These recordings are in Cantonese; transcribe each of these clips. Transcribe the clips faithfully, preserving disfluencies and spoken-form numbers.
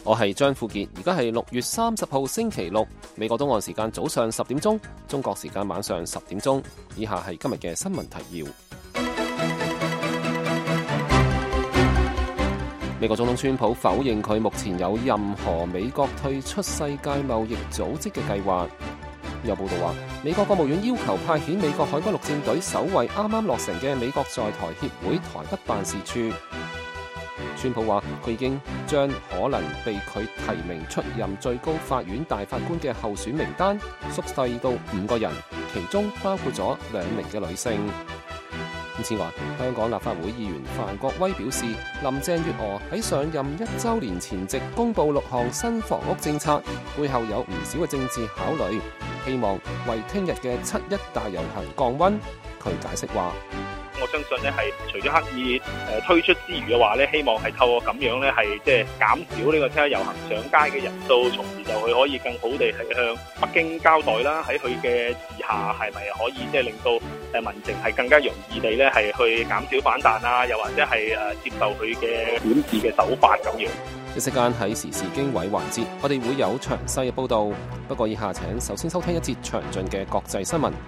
我係張富傑，而家係六月三十號星期六，美國東岸時間早上十點鐘，中國時間晚上十點鐘。以下係今日嘅新聞提要。美國總統川普否認佢目前有任何美國退出世界貿易組織嘅計劃。有報道話，美國國務院要求派遣美國海軍陸戰隊守衛啱啱落成嘅美國在台協會台北辦事處。川普話佢已經將可能被佢提名出任最高法院大法官嘅候選名單縮細到五個人，其中包括咗兩名嘅女性。此外，香港立法會議員范國威表示，林鄭月娥喺上任一週年前夕公布六項新房屋政策，背後有唔少嘅政治考慮，希望為聽日嘅七一大遊行降溫。佢解釋話： 我相信咧係除咗刻意誒推出之餘嘅話咧，希望係透過咁樣咧係即係減少呢個七一遊行上街嘅人數，從而就佢可以更好地係向北京交代啦。喺佢嘅治下係咪可以即係令到誒民情係更加容易地咧係去減少反彈啊？又或者係誒接受佢嘅管治嘅手法咁樣。 一息間喺時事經緯環節，我哋會有詳細嘅報導。不過以下請首先收聽一節詳盡嘅國際新聞。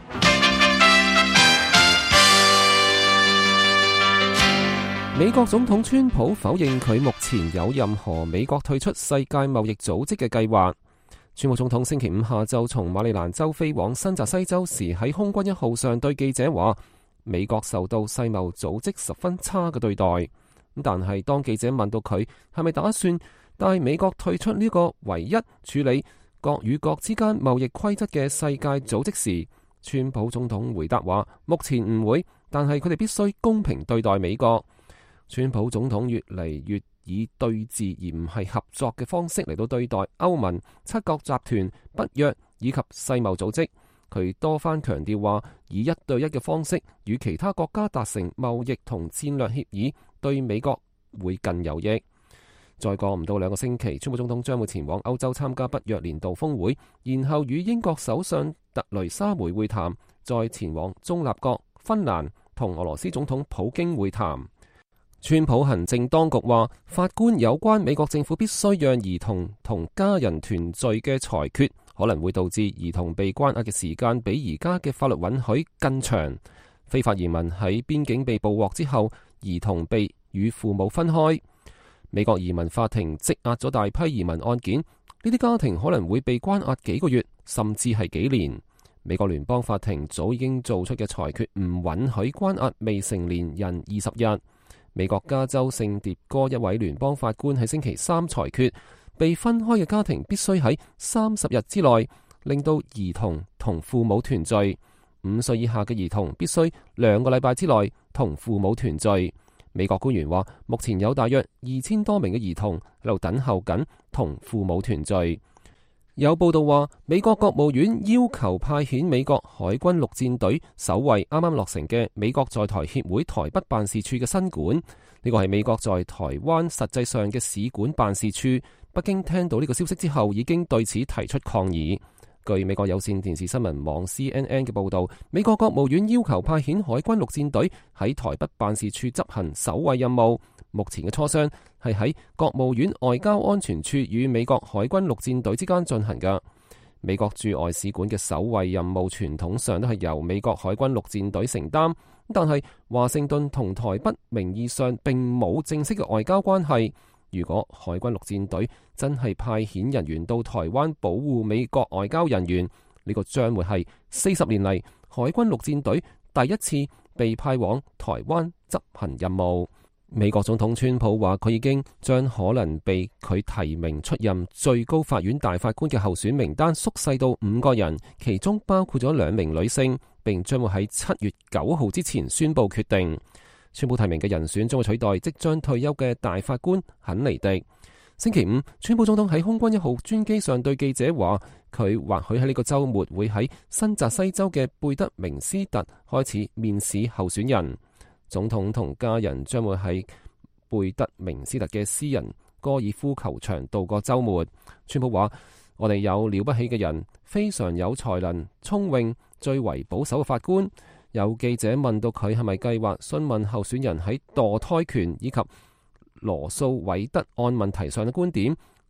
美國總統川普否認佢目前有任何美國退出世界貿易組織嘅計劃。川普總統星期五下晝從馬里蘭州飛往新澤西州時，喺空軍一號上對記者話：美國受到世貿組織十分差嘅對待。但係當記者問到佢係咪打算帶美國退出呢個唯一處理國與國之間貿易規則嘅世界組織時，川普總統回答話：目前唔會，但係佢哋必須公平對待美國。川普總統越嚟越以對峙而唔係合作嘅方式嚟到對待歐盟、七國集團、北約以及世貿組織。佢多番強調話，以一對一嘅方式與其他國家達成貿易同戰略協議，對美國會更有益。再過唔到兩個星期，川普總統將會前往歐洲參加北約年度峰會，然後與英國首相特雷莎梅會談，再前往中立國芬蘭同俄羅斯總統普京會談。川普行政當局話，法官有關美國政府必須讓兒童同家人團聚嘅裁決，可能會導致兒童被關押嘅時間比而家嘅法律允許更長。非法移民喺邊境被捕獲之後，兒童被與父母分開。美國移民法庭積壓咗大批移民案件，呢啲家庭可能會被關押幾個月，甚至係幾年。美國聯邦法庭早已經做出嘅裁決唔允許關押未成年人二十日。美國加州聖迭戈一位聯邦法官喺星期三裁決，被分開嘅家庭必須喺三十日之內令到兒童同父母團聚。五歲以下嘅兒童必須兩個禮拜之內同父母團聚。美國官員話，目前有大約二千多名嘅兒童喺度等候緊同父母團聚。有報道話，美國國務院要求派遣美國海軍陸戰隊守衛啱啱落成嘅美國在台協會台北辦事處嘅新館。呢個係美國在台灣實際上嘅使館辦事處。北京聽到呢個消息之後，已經對此提出抗議。據美國有線電視新聞網 C N N 嘅報道，美國國務院要求派遣海軍陸戰隊喺台北辦事處執行守衛任務。目前嘅磋商係喺國務院外交安全處與美國海軍陸戰隊之間進行嘅。美國駐外使館嘅守衛任務傳統上都係由美國海軍陸戰隊承擔，但係華盛頓同台北名義上並冇正式嘅外交關係。如果海軍陸戰隊真係派遣人員到台灣保護美國外交人員，呢個將會係四十年嚟海軍陸戰隊第一次被派往台灣執行任務。美國總統川普話，佢已經將可能被佢提名出任最高法院大法官嘅候選名單縮細到五個人，其中包括咗兩名女性，並將會喺七月九號之前宣布決定。川普提名嘅人選將會取代即將退休嘅大法官肯尼迪。星期五，川普總統喺空軍一號專機上對記者話，佢或許喺呢個週末會喺新澤西州嘅貝德明斯特開始面試候選人。總統同家人將會喺貝德明斯特嘅私人高爾夫球場度過週末。川普話：我哋有了不起嘅人，非常有才能、聰穎、最為保守嘅法官。有記者問到佢係咪計劃詢問候選人喺墮胎權以及羅素韋德案問題上嘅觀點，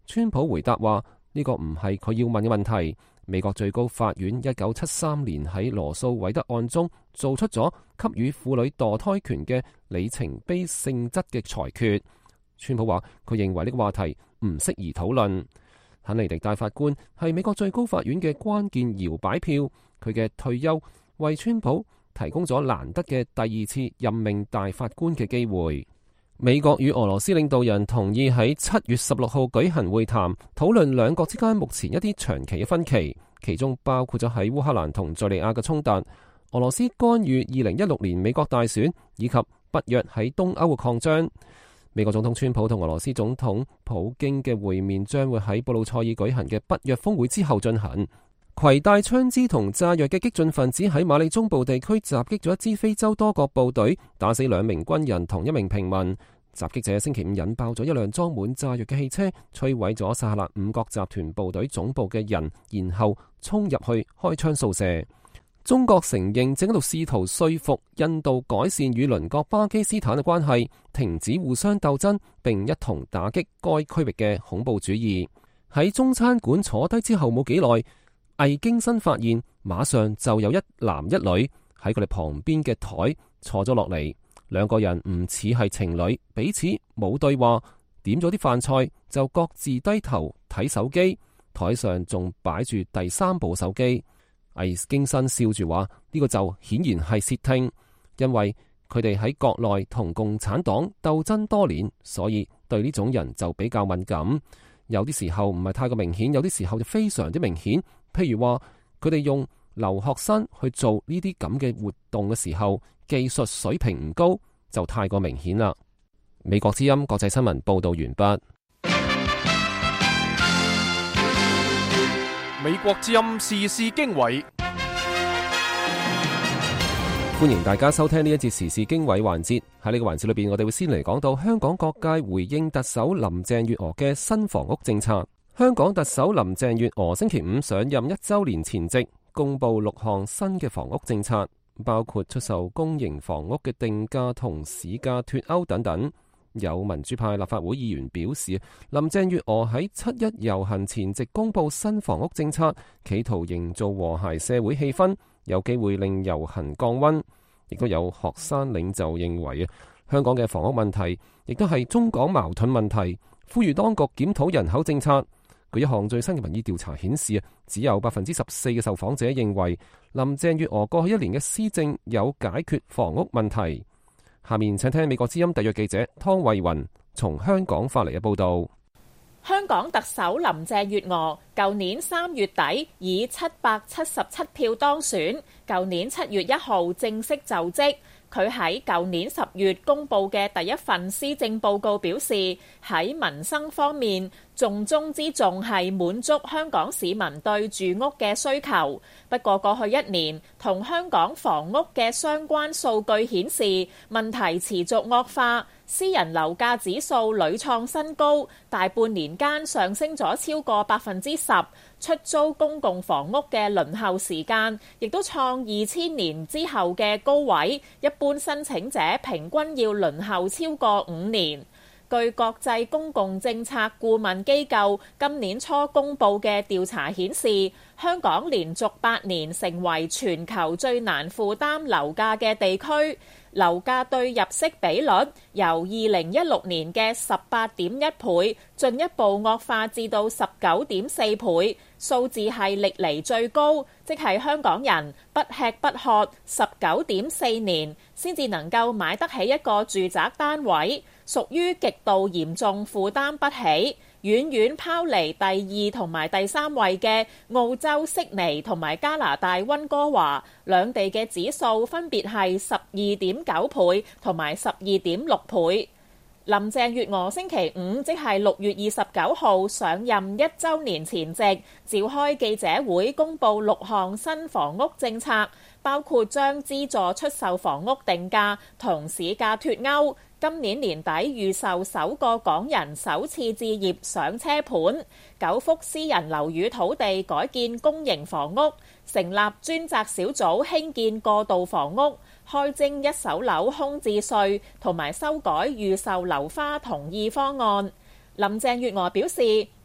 川普回答話呢個唔係佢要問嘅問題。美國最高法院一九七三年喺羅訴韋德案中做出咗給予婦女墮胎權嘅里程碑性質嘅裁決。川普話佢認為呢個話題唔適宜討論。肯尼迪大法官係美國最高法院嘅關鍵搖擺票，佢嘅退休為川普提供咗難得嘅第二次任命大法官嘅機會。美國與俄羅斯領導人同意喺七月十六號舉行會談，討論兩國之間目前一啲長期嘅分歧，其中包括咗喺烏克蘭同敘利亞嘅衝突、俄羅斯干預二零一六年美國大選以及北約喺東歐嘅擴張。美國總統川普同俄羅斯總統普京嘅會面將會喺布魯塞爾舉行嘅北約峰會之後進行。攜帶槍支同炸藥嘅激進分子喺馬里中部地區襲擊咗一支非洲多國部隊，打死兩名軍人同一名平民。襲擊者星期五引爆咗一輛裝滿炸藥嘅汽車，摧毀咗薩赫勒五國集團部隊總部嘅人，然後衝入去開槍掃射。中國承認正喺度試圖說服印度改善與鄰國巴基斯坦嘅關係，停止互相鬥爭，並一同打擊該區域嘅恐怖主義。喺中餐館坐低之後冇幾耐，魏京生發現馬上就有一男一女喺佢哋旁邊嘅台坐咗落嚟，兩個人唔似係情侶，彼此冇對話，點咗啲飯菜就各自低頭睇手機，台上仲擺住第三部手機。魏京生笑住話：呢個就顯然係竊聽，因為佢哋喺國內同共產黨鬥爭多年，所以對呢種人就比較敏感。有啲時候唔係太過明顯，有啲時候就非常之明顯。譬如話佢哋用留學生去做呢啲咁嘅活動嘅時候，技術水平唔高，就太過明顯啦。美國之音國際新聞報道完畢。 美國之音時事經緯， 歡迎大家收聽呢一節時事經緯環節。喺呢個環節裏邊，我哋會先嚟講到香港各界回應特首林鄭月娥嘅新房屋政策。香港特首林鄭月娥星期五上任一週年前夕，公布六項新嘅房屋政策，包括出售公營房屋嘅定價同市價脫鈎等等。有民主派立法會議員表示，林鄭月娥喺七一遊行前夕公布新房屋政策，企圖營造和諧社會氣氛，有機會令遊行降溫。亦都有學生領袖認為啊，香港嘅房屋問題亦都係中港矛盾問題，呼籲當局檢討人口政策。據一項最新嘅民意調查顯示啊，只有百分之十四嘅受訪者認為林鄭月娥過去一年嘅施政有解決房屋問題。下面請聽美國之音特約記者湯慧雲從香港發嚟嘅報道。 香港特首林鄭月娥舊年三月底以七百七十七票當選，舊年七月一號正式就職。佢喺舊年十月公布嘅第一份施政報告表示，喺民生方面重中之重係滿足香港市民對住屋嘅需求。不過過去一年同香港房屋嘅相關數據顯示，問題持續惡化，私人樓價指數屢創新高，大半年間上升咗超過百分之十。出租公共房屋嘅輪候時間亦都創二千年之後嘅高位，一般申請者平均要輪候超過五年。據國際公共政策顧問機構今年初公佈嘅調查顯示，香港連續八年成為全球最難負擔樓價嘅地區，樓價對入息比率由二零一六年嘅十八點一倍進一步惡化至到十九點四倍，數字係歷嚟最高，即係香港人不吃不喝十九點四年先至能夠買得起一個住宅單位，屬於極度嚴重負擔不起，遠遠拋離第二同埋第三位嘅澳洲悉尼同埋加拿大溫哥華，兩地嘅指數分別係十二點九倍同埋十二點六倍。林鄭月娥星期五即係六月二十九號上任一週年前夕，召開記者會公布六項新房屋政策，包括將資助出售房屋定價同市價脫鈎，今年年底預售首個港人首次置業上車盤，九幅私人樓宇土地改建公營房屋，成立專責小組興建過渡房屋，開徵一手樓空置稅，同埋修改預售樓花同意方案。林鄭月娥表示，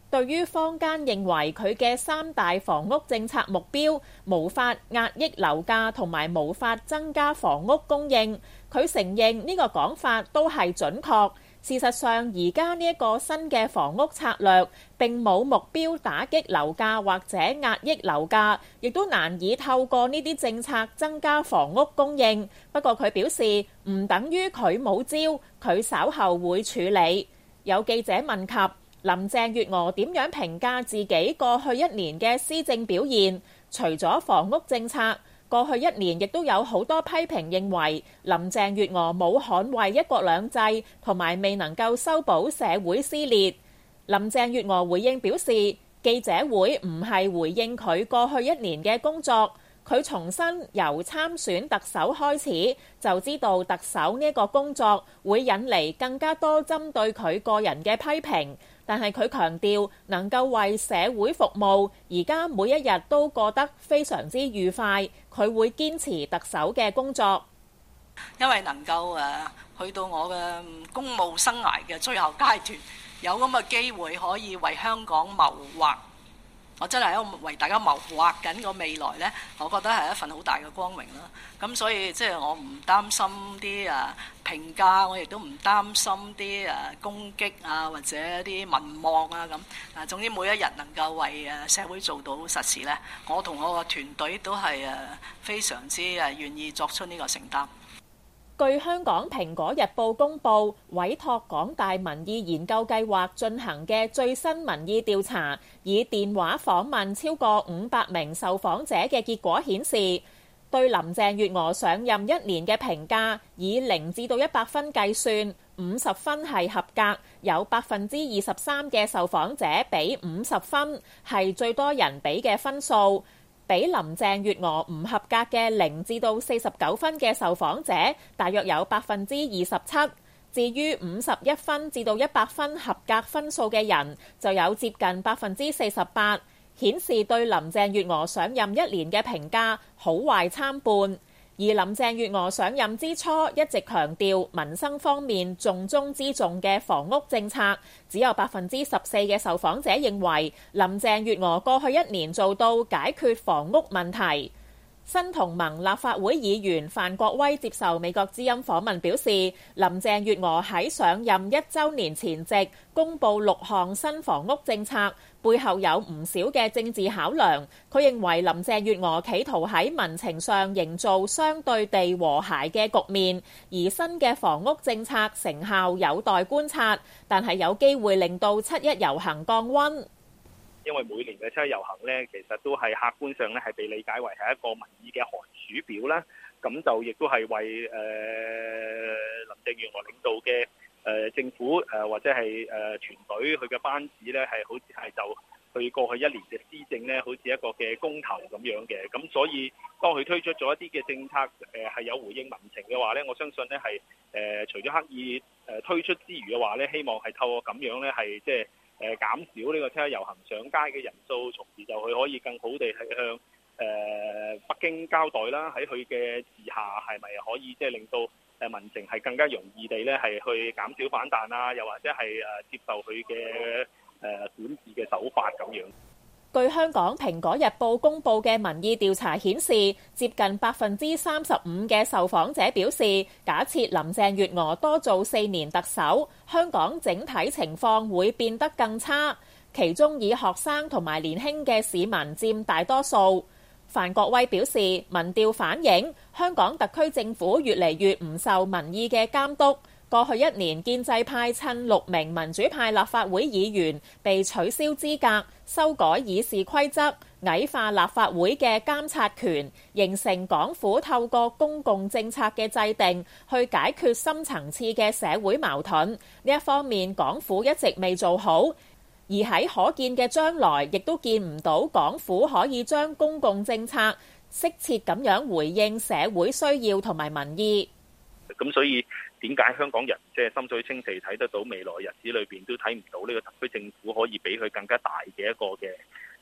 對於坊間認為佢嘅三大房屋政策目標無法壓抑樓價同埋無法增加房屋供應，佢承認呢個講法都係準確。事實上，而家呢一個新嘅房屋策略並冇目標打擊樓價或者壓抑樓價，亦都難以透過呢啲政策增加房屋供應。不過佢表示唔等於佢冇招，佢稍後會處理。有記者問及林鄭月娥點樣評價自己過去一年嘅施政表現？除咗房屋政策，過去一年亦都有好多批評，認為林鄭月娥冇捍衛一國兩制，同埋未能夠修補社會撕裂。林鄭月娥回應表示，記者會唔係回應佢過去一年嘅工作。佢重申由參選特首開始就知道特首呢個工作會引嚟更加多針對佢個人嘅批評，但係佢強調能夠為社會服務，而家每一日都過得非常之愉快。佢會堅持特首嘅工作， 因為能夠誒去到我嘅公務生涯嘅最後階段，有咁嘅機會可以為香港謀劃。我真係喺度為大家謀劃緊個未來呢，我覺得係一份好大嘅光榮啦。咁所以即係我唔擔心啲誒評價，我亦都唔擔心啲誒攻擊啊，或者啲民望啊咁。啊，總之每一日能夠為誒社會做到實事呢，我同我個團隊都係誒非常之誒願意作出呢個承擔。 據香港《蘋果日報》公佈，委託港大民意研究計劃進行嘅最新民意調查，以電話訪問超過五百名受訪者嘅結果顯示，對林鄭月娥上任一年嘅評價，以零至到一百分計算，五十分係合格，有百分之二十三嘅受訪者俾五十分，係最多人俾嘅分數。比林鄭月娥唔合格嘅零至到四十九分嘅受訪者，大約有百分之二十七。至於五十一分至到一百分合格分數嘅人，就有接近百分之四十八，顯示對林鄭月娥上任一年嘅評價好壞參半。而林鄭月娥上任之初一直強調民生方面重中之重嘅房屋政策，只有百分之十四嘅受訪者認為林鄭月娥過去一年做到解決房屋問題。新同盟立法會議員范國威接受美國之音訪問表示，林鄭月娥喺上任一週年前夕公布六項新房屋政策，背後有唔少嘅政治考量。佢認為林鄭月娥企圖喺民情上營造相對地和諧嘅局面，而新嘅房屋政策成效有待觀察，但係有機會令到七一遊行降溫。 因為每年嘅七一遊行咧，其實都係客觀上咧係被理解為係一個民意嘅寒暑表啦。咁就亦都係為誒、呃、林鄭月娥領導嘅誒、呃、政府誒、呃、或者係誒、呃、團隊佢嘅班子咧，係好似係就佢過去一年嘅施政咧，好似一個嘅公投咁樣嘅。咁所以當佢推出咗一啲嘅政策誒係、呃、有回應民情嘅話咧，我相信咧係誒除咗刻意誒推出之餘嘅話咧，希望係透過咁樣咧係即係。誒減少呢個七一遊行上街嘅人數，從而就佢可以更好地係向誒、呃、北京交代啦。喺佢嘅治下係咪可以即係令到誒民情係更加容易地咧係去減少反彈啊？又或者係誒接受佢嘅誒管治嘅手法咁樣。 據香港《蘋果日報》公佈嘅民意調查顯示，接近百分之三十五嘅受訪者表示，假設林鄭月娥多做四年特首，香港整體情況會變得更差。其中以學生同埋年輕嘅市民佔大多數。范國威表示，民調反映香港特區政府越嚟越唔受民意嘅監督。過去一年，建制派趁六名民主派立法會議員被取消資格，修改議事規則，矮化立法會嘅監察權，形成港府透過公共政策嘅制定去解決深層次嘅社會矛盾。呢一方面，港府一直未做好，而喺可見嘅將來，亦都見唔到港府可以將公共政策適切咁樣回應社會需要同埋民意。 咁所以點解香港人即係心水清地睇得到未來日子裏邊都睇唔到呢個特區政府可以俾佢更加大嘅一個嘅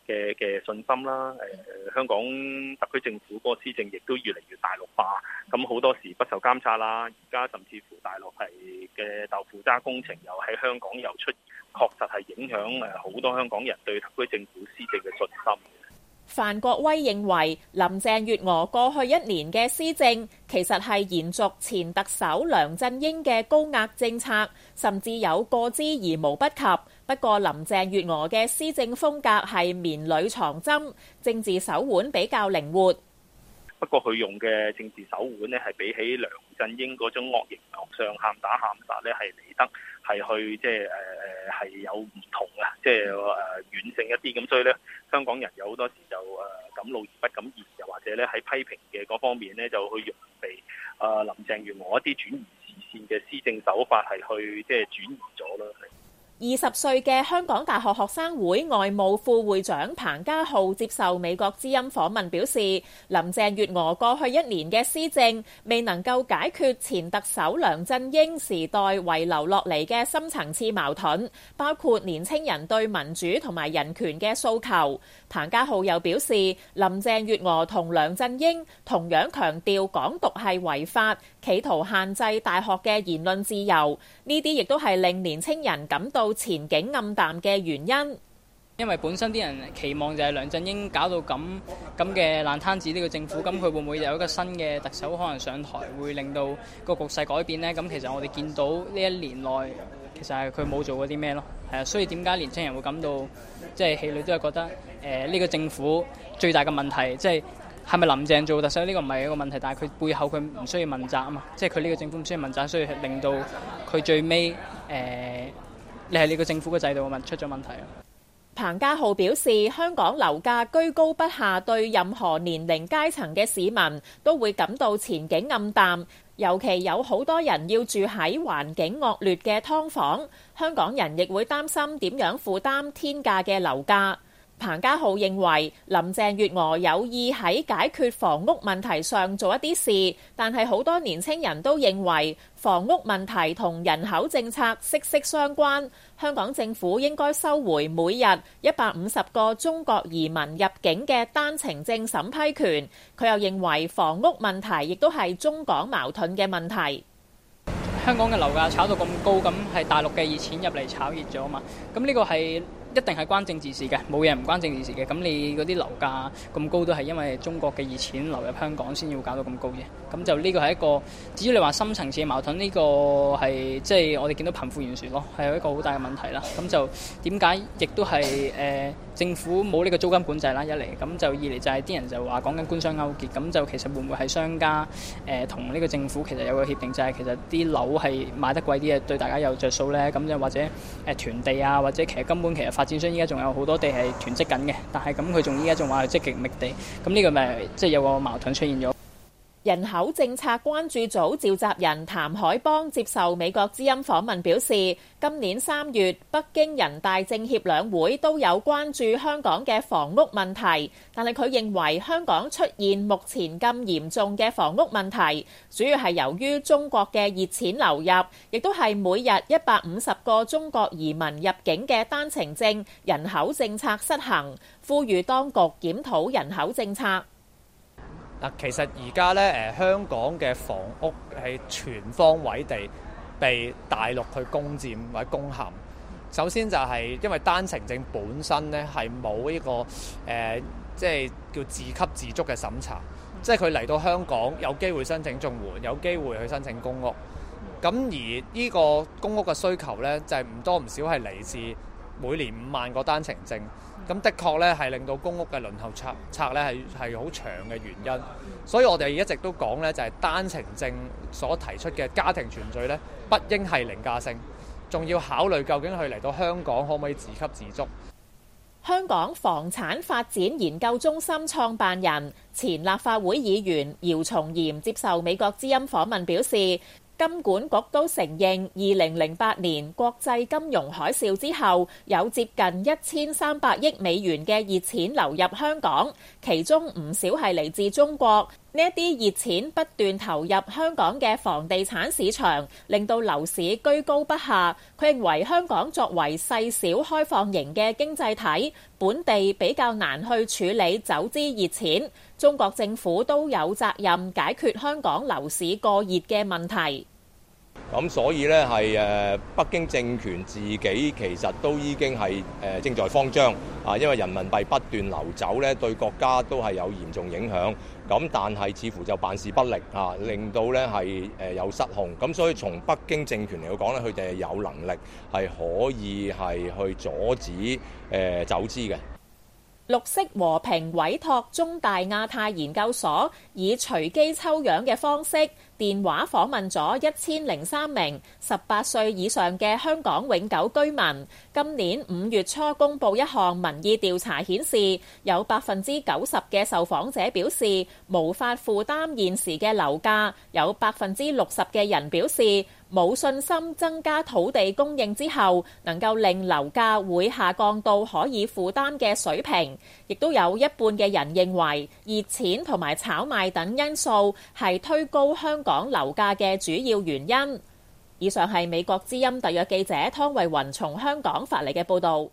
嘅嘅信心啦。誒、呃，香港特區政府嗰個施政亦都越嚟越大陸化，咁好多時不受監察啦。而家甚至乎大陸係嘅豆腐渣工程又喺香港又出現，確實係影響誒好多香港人對特區政府施政嘅信心。 范國威認為，林鄭月娥過去一年嘅施政其實係延續前特首梁振英嘅高壓政策，甚至有過之而無不及。不過，林鄭月娥嘅施政風格係綿裏藏針，政治手腕比較靈活。 不過佢用嘅政治手腕呢，係比起梁振英嗰種惡形惡相喊打喊殺呢，係嚟得係去即係誒誒係有唔同啊，即係誒軟性一啲。咁所以呢，香港人有好多時就誒敢怒而不敢言，又或者咧喺批評嘅嗰方面呢，就去用被誒林鄭月娥一啲轉移視線嘅施政手法係去即係轉移咗啦。 二十歲嘅香港大學學生會外務副會長彭家浩接受美國之音訪問表示，林鄭月娥過去一年嘅施政未能夠解決前特首梁振英時代遺留落嚟嘅深層次矛盾，包括年青人對民主同埋人權嘅訴求。彭家浩又表示，林鄭月娥同梁振英同樣強調港獨係違法，企圖限制大學嘅言論自由，呢啲亦都係令年青人感到前景暗淡嘅原因。 因為本身啲人期望就係梁振英搞到咁咁嘅爛攤子呢個政府，咁佢會唔會有一個新嘅特首可能上台，會令到個局勢改變呢？咁其實我哋見到呢一年內，其實係佢冇做過啲咩咯。係啊，所以點解年輕人會感到即係氣餒，都係覺得誒呢、呃呢個政府最大嘅問題，即係係咪林鄭做特首呢個唔係一個問題，但係佢背後佢唔需要問責啊嘛，即係佢呢個政府唔需要問責，所以令到佢最尾誒。呃你係你個政府嘅制度問出咗問題啊！ 彭家浩表示，香港樓價居高不下，對任何年齡階層嘅市民都會感到前景暗淡，尤其有好多人要住喺環境惡劣嘅劏房，香港人亦會擔心點樣負擔天價嘅樓價。彭家浩認為林鄭月娥有意喺解決房屋問題上做一啲事，但係好多年青人都認為房屋問題同人口政策息息相關，香港政府應該收回每日一百五十個中國移民入境嘅單程證審批權。佢又認為房屋問題亦都係中港矛盾嘅問題。 香港嘅樓價炒到咁高，咁係大陸嘅熱錢入嚟炒熱咗嘛？咁呢個係一定係關政治事嘅，冇嘢唔關政治事嘅。咁你嗰啲樓價咁高都係因為中國嘅熱錢流入香港先要搞到咁高嘅。咁就呢個係一個，至於你話深層次嘅矛盾，呢個係即係我哋見到貧富懸殊咯，係有一個好大嘅問題啦。咁就點解亦都係誒、呃、政府冇呢個租金管制啦，一嚟，咁就二嚟就係啲人就話講緊官商勾結，咁就其實會唔會係商家誒同呢個政府其實有個協定，就係其實啲樓係買得貴啲嘅，對大家有着數咧。咁就或者誒囤地啊，或者其實根本其實發展商依家仲有好多地係囤積緊嘅，但係咁佢仲依家仲話係積極覓地，咁呢個咪即係有個矛盾出現咗。 人口政策關注組召集人譚海邦接受美國之音訪問表示，今年三月北京人大政協兩會都有關注香港嘅房屋問題，但係佢認為香港出現目前咁嚴重嘅房屋問題，主要係由於中國嘅熱錢流入，亦都係每日一百五十個中國移民入境嘅單程證人口政策失衡，呼籲當局檢討人口政策。 嗱，其實而家咧，誒香港嘅房屋係全方位地被大陸去攻佔或者攻陷。首先就係因為單程證本身咧係冇呢個誒、呃，即係叫自給自足嘅審查，即係佢嚟到香港有機會申請綜援，有機會去申請公屋。咁而呢個公屋嘅需求咧，就係、是、唔多唔少係嚟自每年五萬個單程證。咁的確咧係令到公屋嘅輪候冊冊咧係係好長嘅原因，所以我哋一直都講咧就係單程證所提出嘅家庭團聚咧，不應係凌駕性，仲要考慮究竟佢嚟到香港可唔可以自給自足。 香港房產發展研究中心創辦人、前立法會議員姚松炎接受美國之音訪問表示，金管局都承認，二零零八年國際金融海嘯之後，有接近一千三百億美元嘅熱錢流入香港，其中唔少係嚟自中國。 呢一啲熱錢不斷投入香港嘅房地產市場，令到樓市居高不下。佢認為香港作為細小開放型嘅經濟體，本地比較難去處理走資熱錢。中國政府都有責任解決香港樓市過熱嘅問題。 咁所以咧係誒北京政權自己其實都已經係誒正在慌張啊，因為人民幣不斷流走咧，對國家都係有嚴重影響。咁但係似乎就辦事不力啊，令到咧係誒有失控。咁所以從北京政權嚟講咧，佢哋係有能力係可以係去阻止誒走資嘅。 綠色和平委託中大亞太研究所以隨機抽樣嘅方式電話訪問咗一千零三名十八歲以上嘅香港永久居民。今年五月初公佈一項民意調查顯示，有百分之九十嘅受訪者表示無法負擔現時嘅樓價，有百分之六十嘅人表示冇信心增加土地供應之後能夠令樓價會下降到可以負擔嘅水平，亦都有一半嘅人認為熱錢同埋炒賣等因素係推高香港樓價嘅主要原因。以上係美國之音特約記者湯慧雲從香港發嚟嘅報導。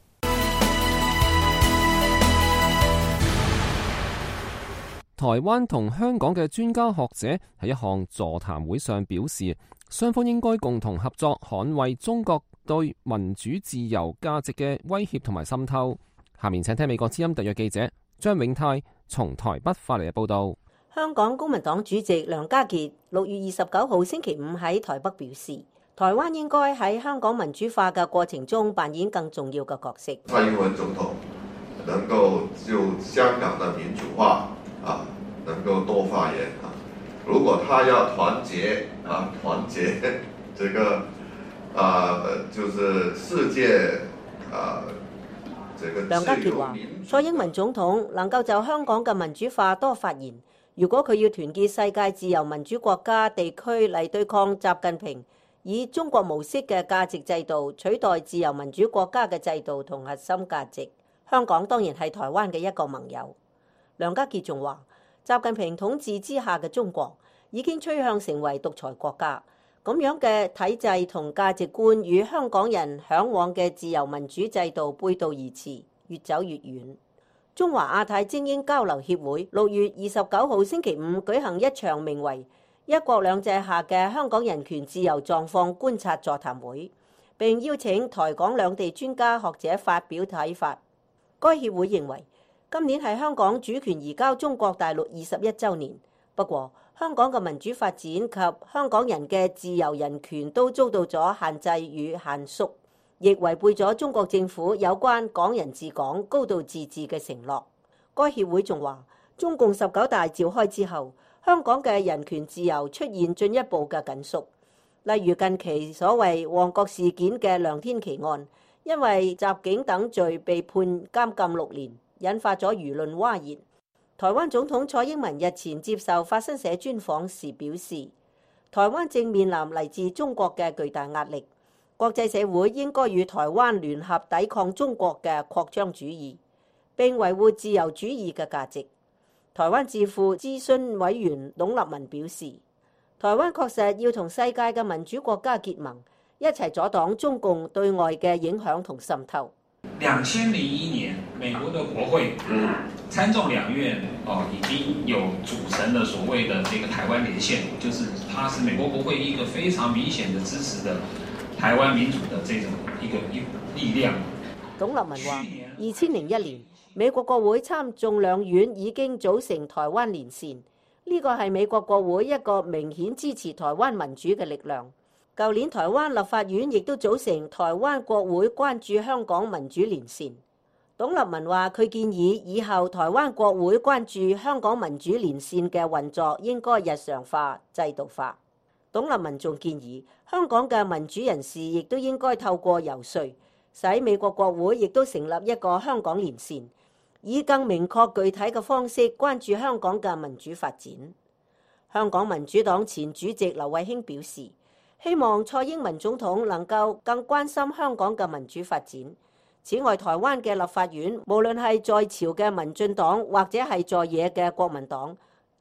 台灣同香港嘅專家學者喺一項座談會上表示，雙方應該共同合作捍衛中國對民主自由價值嘅威脅同埋滲透。下面請聽美國之音特約記者張永泰從台北發嚟嘅報導。 香港公民黨主席梁家傑六月二十九號星期五喺台北表示，台灣應該喺香港民主化嘅過程中扮演更重要嘅角色。 蔡英文總統能夠就香港的民主化啊，能夠多發言啊。如果他要團結啊，團結這個啊，就是世界啊，這個。 梁家傑話：蔡英文總統能夠就香港嘅民主化多發言。如果佢要團結世界自由民主國家地區嚟對抗習近平以中國模式嘅價值制度取代自由民主國家嘅制度同核心價值，香港當然係台灣嘅一個盟友。梁家傑仲話：習近平統治之下嘅中國已經趨向成為獨裁國家，咁樣嘅體制同價值觀與香港人嚮往嘅自由民主制度背道而馳，越走越遠。中華亞太精英交流協會六月二十九號星期五舉行一場名為一國兩制下嘅香港人權自由狀況觀察座談會，並邀請台港兩地專家學者發表睇法。該協會認為今年係香港主權移交中國大陸二十一週年，不過香港嘅民主發展及香港人嘅自由人權都遭到咗限制與限縮，亦違背咗中國政府有關港人治港、高度自治嘅承諾。該協會仲話，中共十九大召開之後，香港嘅人權自由出現進一步嘅緊縮。例如近期所謂旺角事件嘅梁天琦案，因為襲警等罪被判監禁六年，引發咗輿論譁然。台灣總統蔡英文日前接受法新社專訪時表示，台灣正面臨嚟自中國嘅巨大壓力。國際社會應該與台灣聯合抵抗中國嘅擴張主義，並維護自由主義嘅價值。台灣智庫諮詢委員董立文表示，台灣確實要同世界嘅民主國家結盟，一齊阻擋中共對外嘅影響同滲透。 兩千零一年，美國的國會參眾兩院哦已經有組成了所謂的這個台灣連線，就是它是美國國會一個非常明顯的支持的台灣民主的這種一個力量。 董立文話：二千零一年，美國國會參眾兩院已經組成台灣連線，呢個係美國國會一個明顯支持台灣民主嘅力量。舊年台灣立法院亦都組成台灣國會關注香港民主連線。董立文話：佢建議以後台灣國會關注香港民主連線嘅運作應該日常化、制度化。董立文仲建議香港嘅民主人士亦都應該透過遊說，使美國國會亦都成立一個香港連線，以更明確具體嘅方式關注香港嘅民主發展。香港民主黨前主席劉慧卿表示，希望蔡英文總統能夠更關心香港嘅民主發展。此外，台灣嘅立法院無論係在朝嘅民進黨或者係在野嘅國民黨，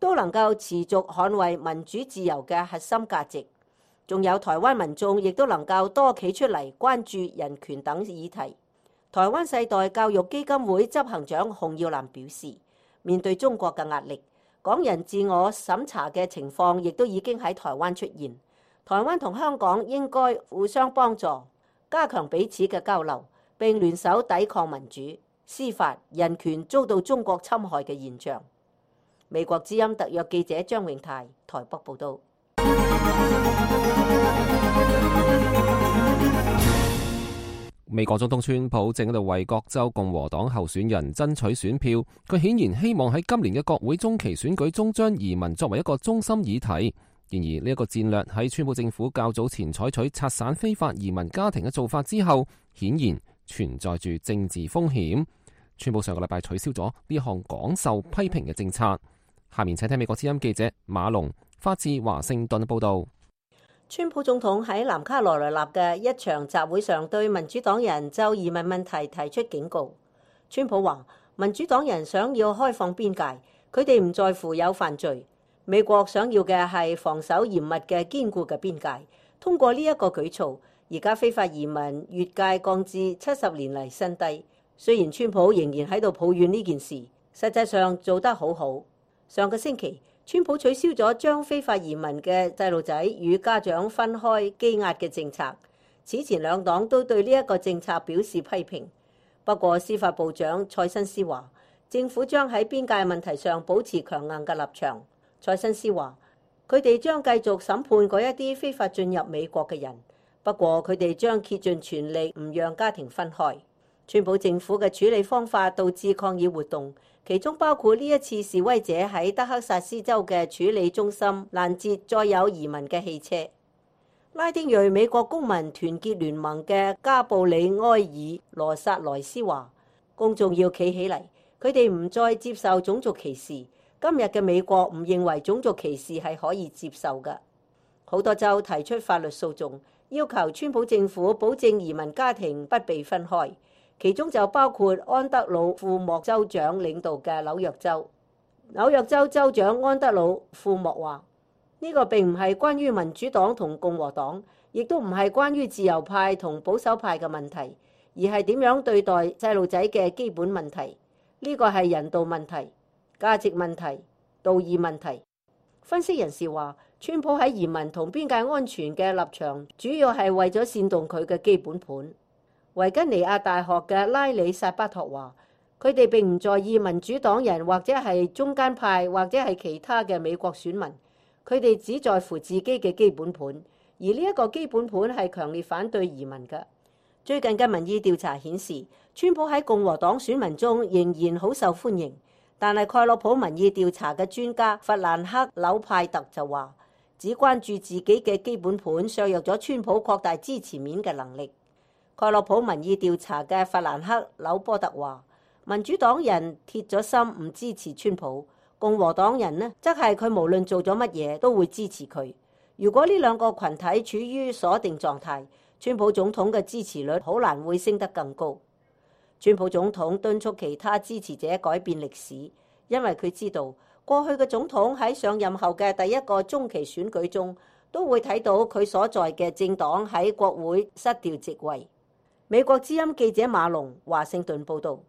都能夠持續捍衛民主自由嘅核心價值。仲有台灣民眾亦都能夠多企出嚟關注人權等議題。台灣世代教育基金會執行長洪耀南表示，面對中國嘅壓力，港人自我審查嘅情況亦都已經喺台灣出現。台灣同香港應該互相幫助，加強彼此嘅交流，並聯手抵抗民主、司法、人權遭到中國侵害嘅現象。美國之音特約記者張永泰台北報導。 美國總統川普正喺度為各州共和黨候選人爭取選票，佢顯然希望喺今年嘅國會中期選舉中將移民作為一個中心議題。然而呢一個戰略喺川普政府較早前採取拆散非法移民家庭嘅做法之後，顯然存在住政治風險。川普上個禮拜取消咗呢項廣受批評嘅政策。下面請聽美國之音記者馬龍發自華盛頓報道。 川普總統喺南卡羅來納嘅一場集會上對民主黨人就移民問題提出警告。川普話民主黨人想要開放邊界，佢哋唔在乎有犯罪。美國想要嘅係防守嚴密嘅堅固嘅邊界。通過呢一個舉措，而家非法移民越界降至七十年嚟新低。雖然川普仍然喺度抱怨呢件事，實際上做得好好。上個星期，川普取消咗將非法移民嘅細路仔與家長分開羈押嘅政策。此前兩黨都對呢一個政策表示批評。不過司法部長蔡新斯話，政府將喺邊界問題上保持強硬嘅立場。蔡新斯話，佢哋將繼續審判嗰一啲非法進入美國嘅人，不過佢哋將竭盡全力唔讓家庭分開。川普政府嘅處理方法導致抗議活動，其中包括呢一次示威者喺德克薩斯州嘅處理中心攔截載有移民嘅汽車。拉丁裔美國公民團結聯盟嘅加布里埃爾羅薩萊斯話，公眾要企起嚟，佢哋唔再接受種族歧視。今日嘅美國唔認為種族歧視係可以接受嘅。好多州提出法律訴訟，要求川普政府保證移民家庭不被分開。其中就包括安德魯庫莫州長領導嘅紐約州。紐約州州長安德魯庫莫話：呢個並唔係關於民主黨同共和黨，亦都唔係關於自由派同保守派嘅問題，而係點樣對待細路仔嘅基本問題。呢個係人道問題、價值問題、道義問題。分析人士話，川普喺移民同邊界安全嘅立場，主要係為咗煽動佢嘅基本盤。維吉尼亞大學嘅拉里薩巴托話，佢哋並唔在意民主黨人或者係中間派或者係其他嘅美國選民，佢哋只在乎自己嘅基本盤，而呢一個基本盤係強烈反對移民嘅。最近嘅民意調查顯示，川普喺共和黨選民中仍然好受歡迎，但係蓋洛普民意調查嘅專家弗蘭克紐派特就話，只關注自己嘅基本盤削弱咗川普擴大支持面嘅能力。蓋洛普民意調查嘅弗蘭克紐波特話，民主黨人鐵咗心唔支持川普，共和黨人呢，則係佢無論做咗乜嘢都會支持佢。如果呢兩個群體處於鎖定狀態，川普總統嘅支持率好難會升得更高。川普總統敦促其他支持者改變歷史，因為佢知道過去嘅總統喺上任後嘅第一個中期選舉中，都會睇到佢所在嘅政黨喺國會失掉席位。美國之音記者馬龍華盛頓報道。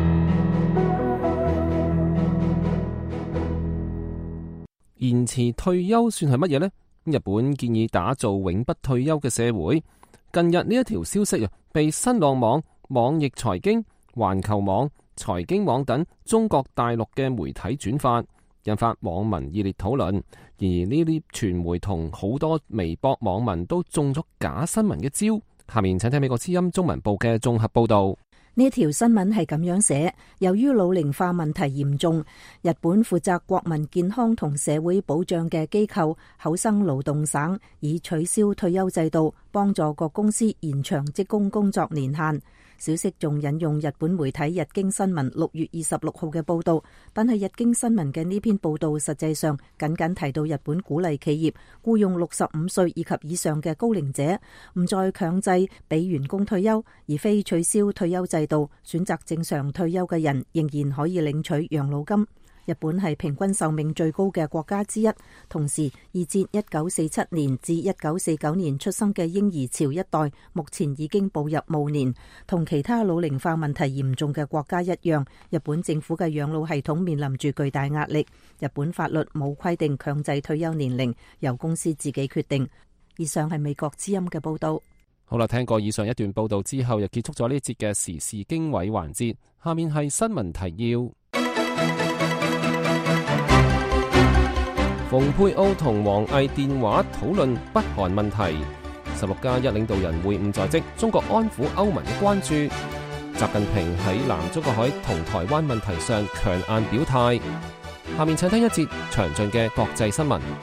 延遲退休算係乜嘢呢？日本建議打造永不退休嘅社會。近日呢一條消息啊，被新浪網、網易財經、環球網、財經網等中國大陸嘅媒體轉發，引發網民熱烈討論。而呢啲傳媒同好多微博網民都中咗假新聞嘅招。下面請聽美國之音中文部嘅綜合報道。 呢條新聞係咁樣寫：由於老齡化問題嚴重，日本負責國民健康同社會保障嘅機構厚生勞動省已取消退休制度，幫助各公司延長職工工作年限。消息仲引用日本媒體日經新聞六月二十六號嘅報道，但係日經新聞嘅呢篇報道實際上僅僅提到日本鼓勵企業僱用六十五歲以及以上嘅高齡者，唔再強制俾員工退休，而非取消退休制度，選擇正常退休嘅人仍然可以領取養老金。 日本係平均壽命最高嘅國家之一，同時二戰一九四七年至一九四九年出生嘅嬰兒潮一代，目前已經步入暮年。同其他老齡化問題嚴重嘅國家一樣，日本政府嘅養老系統面臨住巨大壓力。日本法律冇規定強制退休年齡，由公司自己決定。以上係美國之音嘅報道。 好啦，聽過以上一段報道之後，又結束咗呢節嘅時事經緯環節。下面係新聞提要。蓬佩奧同王毅電話討論北韓問題。十六加一領導人會晤在即，中國安撫歐盟嘅關注。習近平喺南中國海同台灣問題上強硬表態。下面請聽一節詳盡嘅國際新聞。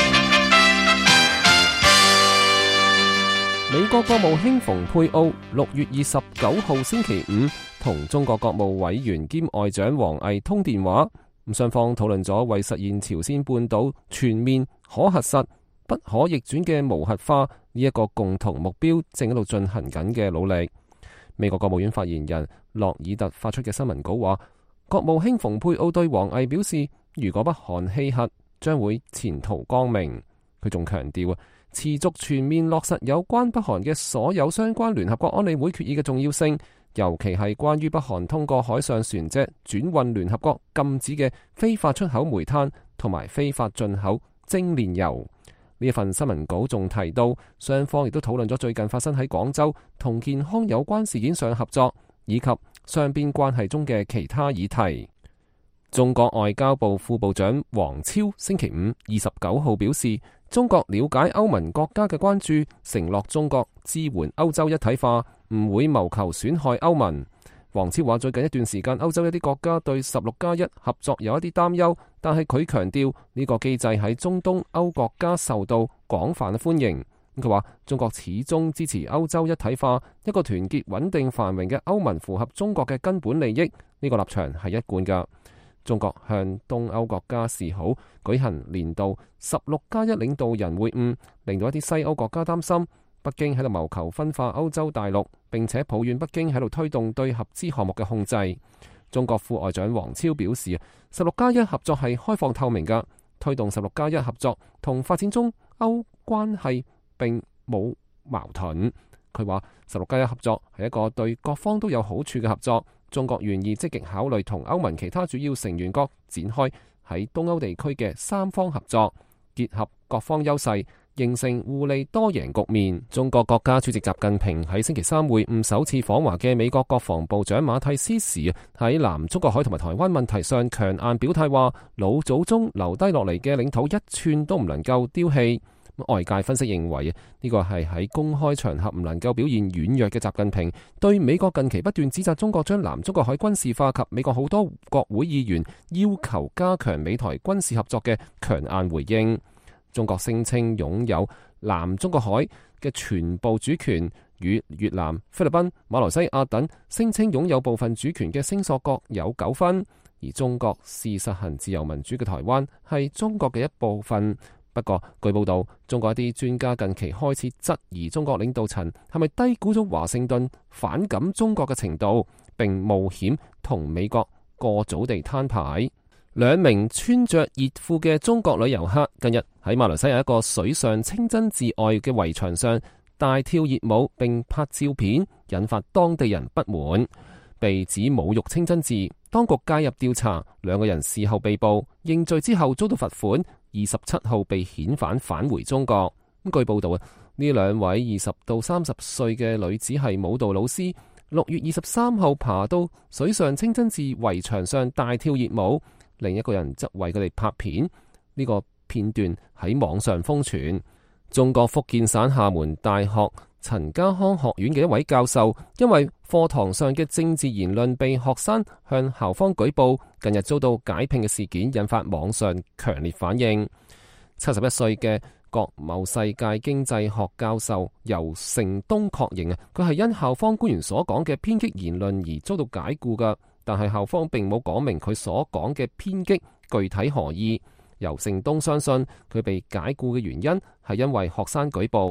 美國國務卿蓬佩奧六月二十九號星期五同中國國務委員兼外長王毅通電話，咁雙方討論咗為實現朝鮮半島全面可核實、不可逆轉嘅無核化呢一個共同目標正喺度進行緊嘅努力。美國國務院發言人洛爾特發出嘅新聞稿話，國務卿蓬佩奧對王毅表示，如果北韓棄核，將會前途光明。佢仲強調啊，持續全面落實有關北韓嘅所有相關聯合國安理會決議嘅重要性，尤其係關於北韓通過海上船隻轉運聯合國禁止嘅非法出口煤炭同埋非法進口精煉油。呢一份新聞稿仲提到，雙方亦都討論咗最近發生喺廣州同健康有關事件上合作，以及雙邊關係中嘅其他議題。中國外交部副部長王超星期五二十九號表示，中國了解歐盟國家嘅關注，承諾中國支援歐洲一體化，唔會謀求損害歐盟。王超話，最近一段時間歐洲一啲國家對十六加一合作有一啲擔憂，但係佢強調呢個機制喺中東歐國家受到廣泛嘅歡迎。佢話中國始終支持歐洲一體化，一個團結穩定繁榮嘅歐盟符合中國嘅根本利益，呢個立場係一貫㗎。中國向東歐國家示好，舉行年度十六加一領導人會晤，令到一啲西歐國家擔心北京喺度謀求分化歐洲大陸，並且抱怨北京喺度推動對合資項目嘅控制。中國副外長王超表示，十六加一合作係開放透明㗎，推動十六加一合作同發展中歐關係並冇矛盾。佢話十六加一合作係一個對各方都有好處嘅合作。中國願意積極考慮同歐盟其他主要成員國展開喺東歐地區嘅三方合作，結合各方優勢，形成互利多贏局面。中國國家主席習近平喺星期三會晤首次訪華嘅美國國防部長馬蒂斯時，喺南中國海同埋台灣問題上強硬表態，話老祖宗留低落嚟嘅領土一寸都唔能夠丟棄。外界分析認為，呢個係喺公開場合唔能夠表現軟弱嘅習近平，對美國近期不斷指責中國將南中國海軍事化及美國好多國會議員要求加強美台軍事合作嘅強硬回應。中國聲稱擁有南中國海嘅全部主權，與越南、菲律賓、馬來西亞等聲稱擁有部分主權嘅聲索國有糾紛，而中國視實行自由民主嘅台灣係中國嘅一部分。不過，據報道，中國一啲專家近期開始質疑中國領導層係咪低估咗華盛頓反感中國嘅程度，並冒險同美國過早地攤牌。兩名穿着熱褲嘅中國旅遊客近日喺馬來西亞一個水上清真寺外嘅圍牆上大跳熱舞並拍照片，引發當地人不滿，被指侮辱清真寺。當局介入調查，兩個人事後被捕，認罪之後遭到罰款。二十七號被遣返返回中國。咁據報道啊，呢兩位二十到三十歲嘅女子係舞蹈老師，六月二十三號爬到水上清真寺圍牆上大跳熱舞，另一個人則為佢哋拍片。呢個片段喺網上瘋傳。中國福建省廈門大學陳家康學院嘅一位教授，因為課堂上嘅政治言論被學生向校方舉報，近日遭到解聘嘅事件引發網上強烈反應。七十一歲嘅國貿世界經濟學教授游成東確認啊，佢係因校方官員所講嘅偏激言論而遭到解雇㗎，但係校方並冇講明佢所講嘅偏激具體何意。游成東相信佢被解雇嘅原因係因為學生舉報。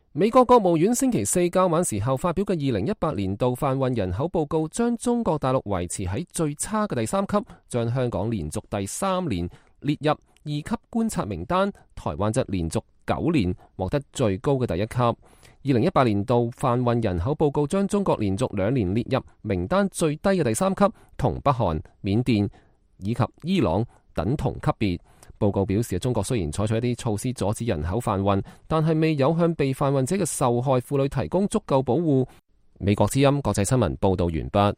美國國務院星期四較晚時候發表嘅二零一八年度販運人口報告，將中國大陸維持喺最差嘅第三級，將香港連續第三年列入二級觀察名單，台灣則連續九年獲得最高嘅第一級。二零一八年度販運人口報告將中國連續兩年列入名單最低嘅第三級，同北韓、緬甸以及伊朗等同級別。報告表示，中國雖然採取一啲措施阻止人口販運，但係未有向被販運者嘅受害婦女提供足夠保護。美國之音國際新聞報道完畢。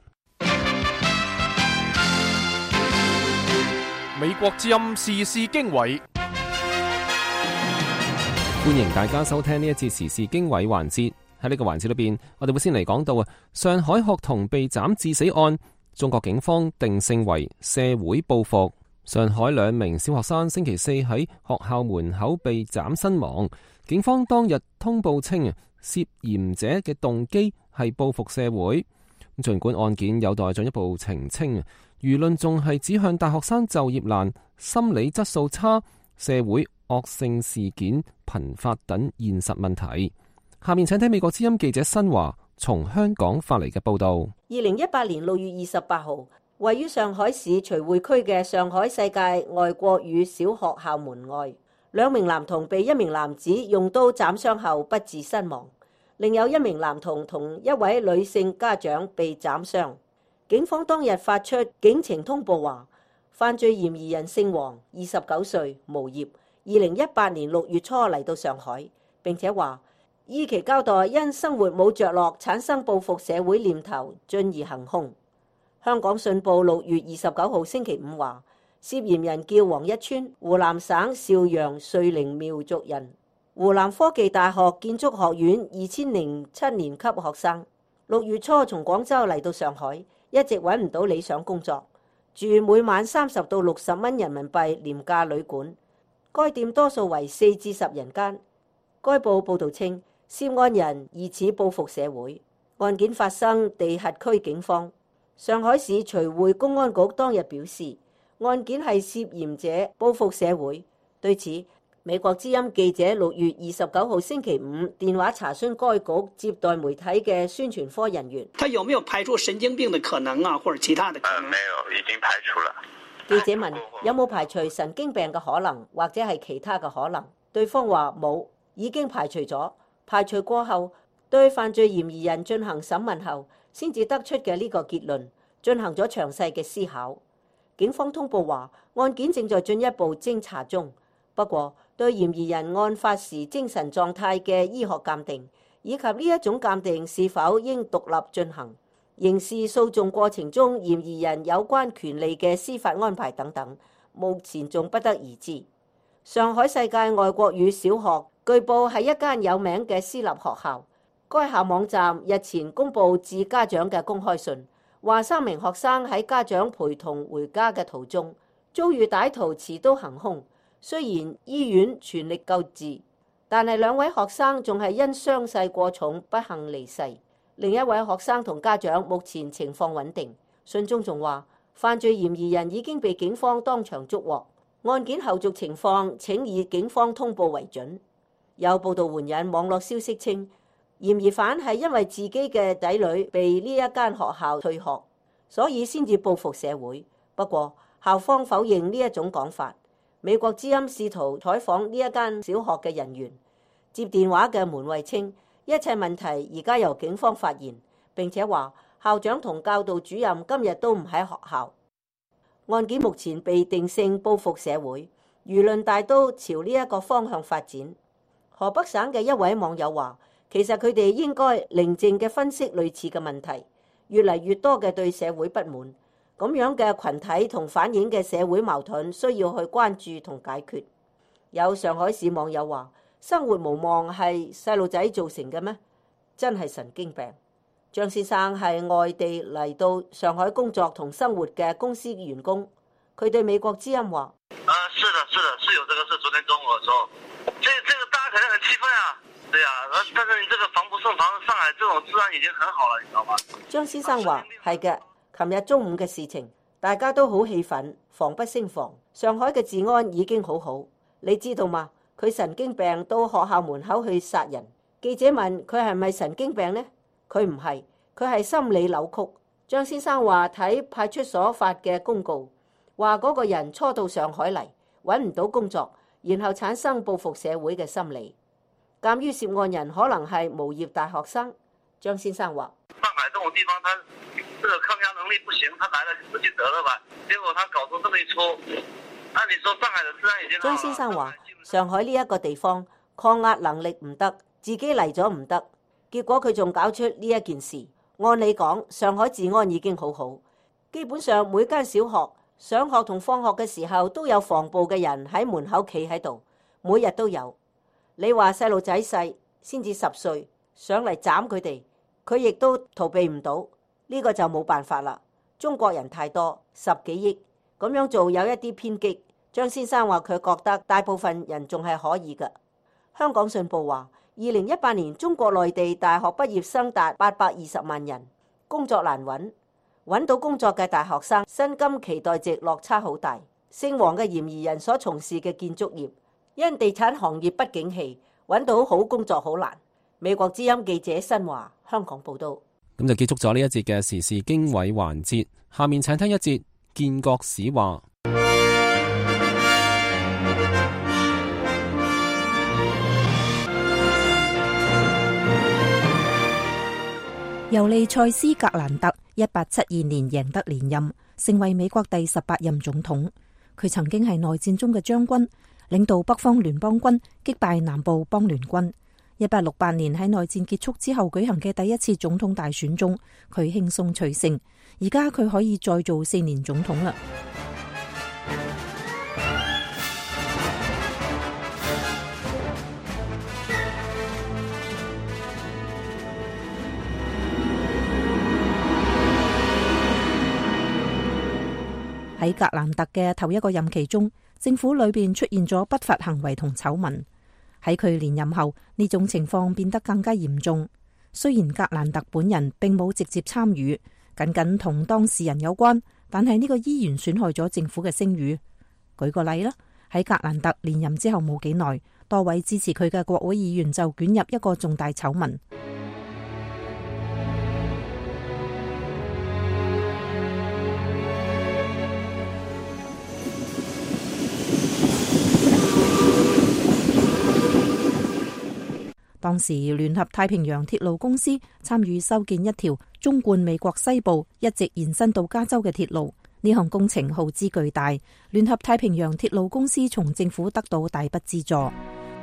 美國之音時事經緯， 歡迎大家收聽呢一節時事經緯環節。喺呢個環節裏邊，我哋會先嚟講到啊，上海學童被斬致死案，中國警方定性為社會報復。上海兩名小學生星期四喺學校門口被斬身亡，警方當日通報稱啊，涉嫌者嘅動機係報復社會。盡管案件有待進一步澄清啊，輿論仲係指向大學生就業難、心理質素差、社會惡性事件頻發等現實問題。下面請睇美國之音記者新華從香港發嚟嘅報道。 二零一八年六月二十八號，位於上海市徐匯區嘅上海世界外國語小學校門外，兩名男童被一名男子用刀斬傷後不治身亡，另有一名男童同一位女性家長被斬傷。警方當日發出警情通報話，犯罪嫌疑人姓黃，二十九歲，無業，二零一八年六月初嚟到上海，並且話依其交代，因生活冇着落，產生報復社會念頭，進而行兇。香港信報六月二十九號星期五話，涉嫌人叫黃一川，湖南省邵陽瑞寧苗族人，湖南科技大學建築學院二千零七年級學生，六月初從廣州嚟到上海，一直揾唔到理想工作，住每晚三十到六十蚊人民幣廉價旅館，該店多數為四至十人間。該報報導稱，涉案人疑似報復社會。案件發生地轄區警方。上海市徐匯公安局當日表示，案件係涉嫌者報復社會。對此，美國之音記者六月二十九號星期五電話查詢該局接待媒體嘅宣傳科人員， 他有沒有排除神經病的可能啊，或者其他的可能？ 沒有，已經排除了。 記者問有冇排除神經病嘅可能，或者係其他嘅可能？對方話冇，已經排除咗。排除過後，對犯罪嫌疑人進行審問後，先至得出嘅呢個結論，進行咗詳細嘅思考。警方通報話，案件正在進一步偵查中。不過，對嫌疑人案發時精神狀態嘅醫學鑑定，以及呢一種鑑定是否應獨立進行，刑事訴訟過程中嫌疑人有關權利嘅司法安排等等，目前仲不得而知。上海世界外國語小學據報係一間有名嘅私立學校。該校網站日前公布致家長嘅公開信，話三名學生喺家長陪同回家嘅途中遭遇歹徒持刀行兇，雖然醫院全力救治，但係兩位學生仲係因傷勢過重不幸離世。另一位學生同家長目前情況穩定。信中仲話，犯罪嫌疑人已經被警方當場捉獲，案件後續情況請以警方通報為準。有報道援引網絡消息稱，嫌疑犯係因為自己嘅仔女被呢一間學校退學，所以先至報復社會。不過校方否認呢一種講法。美國之音試圖採訪呢一間小學嘅人員，接電話嘅門衛稱，一切問題而家由警方發現，並且話校長同教導主任今日都唔喺學校。案件目前被定性報復社會，輿論大都朝呢一個方向發展。河北省嘅一位網友話，其實佢哋應該寧靜嘅分析類似嘅問題，越嚟越多嘅對社會不滿，咁樣嘅群體同反映嘅社會矛盾需要去關注同解決。有上海市網友話，生活無望係細路仔造成嘅咩？真係神經病。張先生係外地嚟到上海工作同生活嘅公司員工，佢對美國之音話： 啊，是的，是的，是有這個事。昨天中午嘅時候，這這個大家肯定很氣憤啊。對啊，但是你這個防不勝防，上海這種治安已經很好了，你知道嗎？ 張先生話：係嘅，琴日中午嘅事情，大家都好氣憤，防不勝防。上海嘅治安已經好好，你知道嗎？佢神經病到學校門口去殺人， 記者問佢係咪神經病呢？佢唔係，佢係心理扭曲。張先生話睇派出所發嘅公告，話嗰個人初到上海嚟，揾唔到工作，然後產生報復社會嘅心理。鑑於涉案人可能係無業大學生，張先生話： 上海這種地方，他這個抗壓能力不行，他來了不就得了吧？結果他搞出這麼一出，按理說上海的治安已經。 張先生話：上海呢一個地方抗壓能力唔得，自己嚟咗唔得，結果佢仲搞出呢一件事。按理講，上海治安已經好好，基本上每間小學上學同放學嘅時候都有防暴嘅人喺門口企喺度，每日都有。你話細路仔細先至十歲，上嚟斬佢哋，佢亦都逃避唔到，呢個就冇辦法啦。中國人太多，十幾億，咁樣做有一啲偏激。張先生話佢覺得大部分人仲係可以嘅。香港信報話，二零一八年中國內地大學畢業生達八百二十萬人，工作難揾，揾到工作嘅大學生薪金期待值落差好大。姓黃嘅嫌疑人所從事嘅建築業，因地產行業不景氣，揾到好工作好難。美國之音記者新華香港報道。 咁就結束咗呢一節嘅時事經緯環節，下面請聽一節建國史話。 尤利塞斯格蘭特一八七二年贏得連任，成為美國第十八任總統。佢曾經係內戰中嘅將軍，領導北方聯邦軍擊敗南部邦聯軍。一八六八年喺內戰結束之後舉行嘅第一次總統大選中，佢輕鬆取勝。而家佢可以再做四年總統啦。喺格蘭特嘅頭一個任期中，政府裏邊出現咗不法行為同醜聞。喺佢連任後，呢種情況變得更加嚴重。雖然格蘭特本人並冇直接參與，僅僅同當事人有關，但係呢個依然損害咗政府嘅聲譽。舉個例啦，喺格蘭特連任之後冇幾耐，多位支持佢嘅國會議員就捲入一個重大醜聞。當時聯合太平洋鐵路公司參與修建一條縱貫美國西部一直延伸到加州嘅鐵路，呢項工程耗資巨大，聯合太平洋鐵路公司從政府得到大筆資助。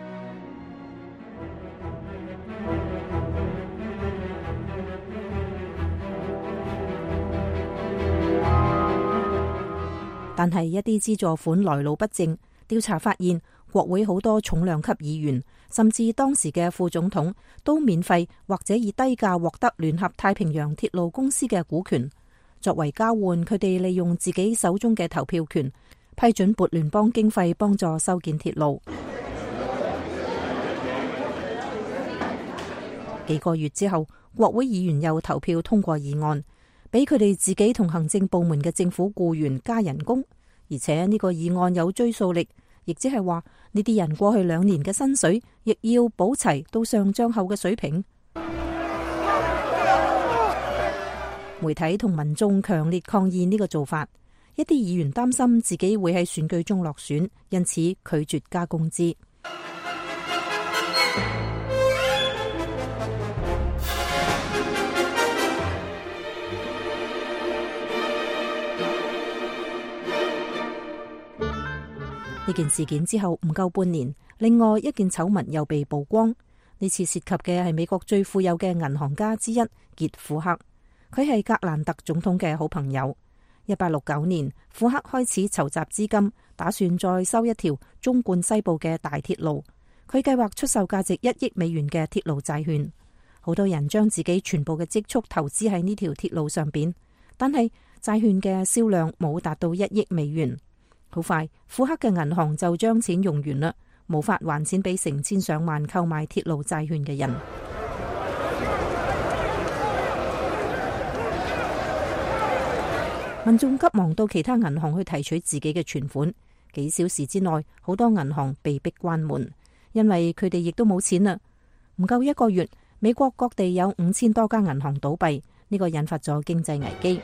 但係一啲資助款來路不正，調查發現國會好多重量級議員，甚至當時嘅副總統都免費或者以低價獲得聯合太平洋鐵路公司嘅股權，作為交換，佢哋利用自己手中嘅投票權批准撥聯邦經費幫助修建鐵路。幾個月之後，國會議員又投票通過議案，俾佢哋自己同行政部門嘅政府僱員加人工，而且呢個議案有追溯力。亦即係話，呢啲人過去兩年嘅薪水，亦要保齊到上漲後嘅水平。媒體同民眾強烈抗議呢個做法，一啲議員擔心自己會喺選舉中落選，因此拒絕加工資。呢件事件之後唔夠半年，另外一件醜聞又被曝光。呢次涉及嘅係美國最富有嘅銀行家之一傑庫克，佢係格蘭特總統嘅好朋友。一八六九年，庫克開始籌集資金，打算再修一條縱貫西部嘅大鐵路。佢計劃出售價值一億美元嘅鐵路債券。好多人將自己全部嘅積蓄投資喺呢條鐵路上邊，但係債券嘅銷量冇達到一億美元。好快，庫克嘅銀行就將錢用完啦，無法還錢俾成千上萬購買鐵路債券嘅人。民眾急忙到其他銀行去提取自己嘅存款，幾小時之內，好多銀行被逼關門，因為佢哋亦都冇錢啦。 唔夠一個月，美國各地有五千多家銀行倒閉，呢個引發咗經濟危機。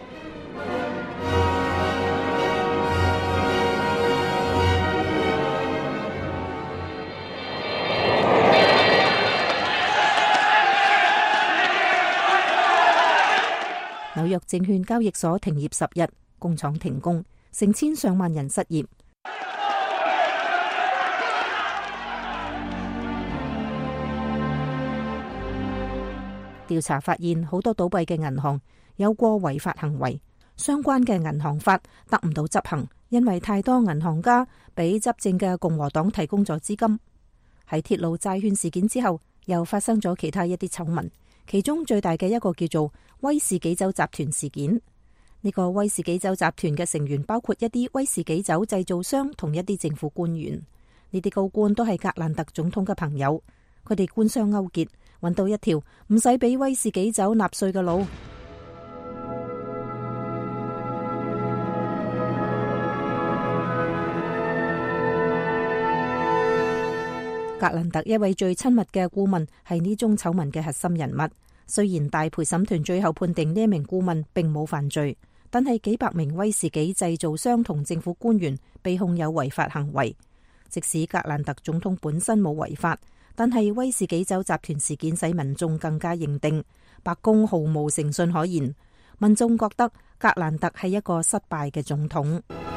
紐約證券交易所停業十日，工廠停工，成千上萬人失業。調查發現，好多倒閉嘅銀行有過違法行為，相關嘅銀行法得唔到執行，因為太多銀行家俾執政嘅共和黨提供咗資金。喺鐵路債券事件之後，又發生咗其他一啲醜聞。其中最大嘅一個叫做威士忌酒集團事件。呢個威士忌酒集團嘅成員包括一啲威士忌酒製造商同一啲政府官員。呢啲高官都係格蘭特總統嘅朋友，佢哋官商勾結，揾到一條唔使俾威士忌酒納稅嘅路。格蘭特一位最親密嘅顧問係呢宗醜聞嘅核心人物。雖然大陪審團最後判定呢一名顧問並冇犯罪，但係幾百名威士忌製造商同政府官員被控有違法行為。即使格蘭特總統本身冇違法，但係威士忌酒集團事件使民眾更加認定白宮毫無誠信可言。民眾覺得格蘭特係一個失敗嘅總統。